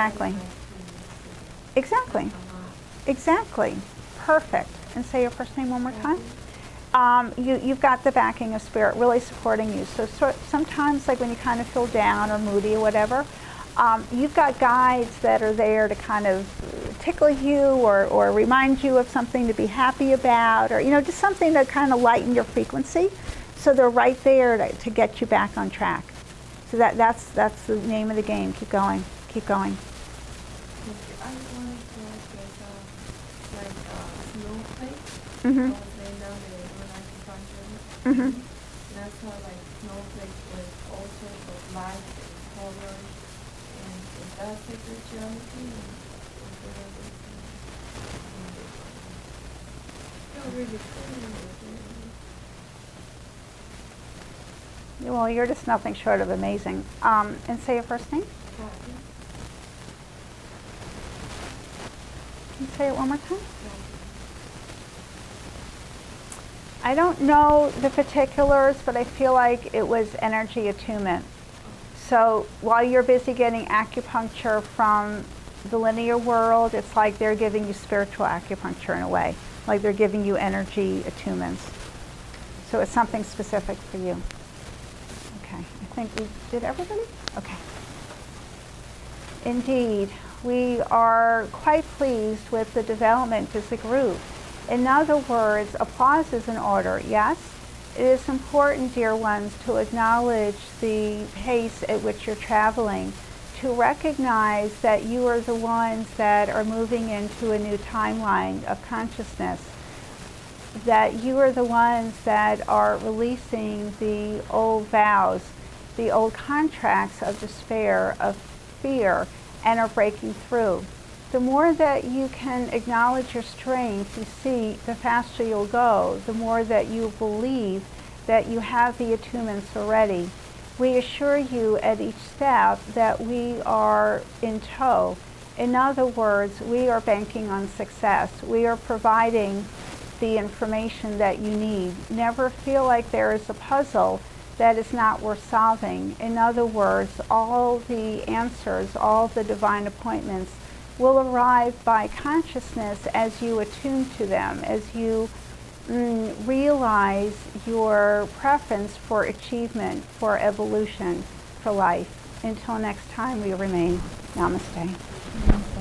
Perfect. And say your first name one more time. You've got the backing of spirit really supporting you. So sometimes, like when you kind of feel down or moody or whatever, you've got guides that are there to kind of tickle you or remind you of something to be happy about, or just something to kind of lighten your frequency. So they're right there to get you back on track. So that's the name of the game. Keep going. I wanted to ask like snowflake. Mm-hmm. I was laying down there when I acupuncture. Mm-hmm. That's how like snowflakes with all sorts of lights and colors. And is that sacred geometry? Or is there everything? Really cool. Well, you're just nothing short of amazing. And say your first name. Kathy. Can you say it one more time? I don't know the particulars, but I feel like it was energy attunement. So while you're busy getting acupuncture from the linear world, it's like they're giving you spiritual acupuncture in a way. Like they're giving you energy attunements. So it's something specific for you. Okay, I think we did everybody? Okay. Indeed, we are quite pleased with the development as a group. In other words, applause is in order, yes? It is important, dear ones, to acknowledge the pace at which you're traveling, to recognize that you are the ones that are moving into a new timeline of consciousness, that you are the ones that are releasing the old vows, the old contracts of despair, of fear, and are breaking through. The more that you can acknowledge your strength, you see, the faster you'll go, the more that you believe that you have the attunements already. We assure you at each step that we are in tow. In other words, we are banking on success. We are providing the information that you need. Never feel like there is a puzzle that is not worth solving. In other words, all the answers, all the divine appointments will arrive by consciousness as you attune to them, as you realize your preference for achievement, for evolution, for life. Until next time, we remain. Namaste.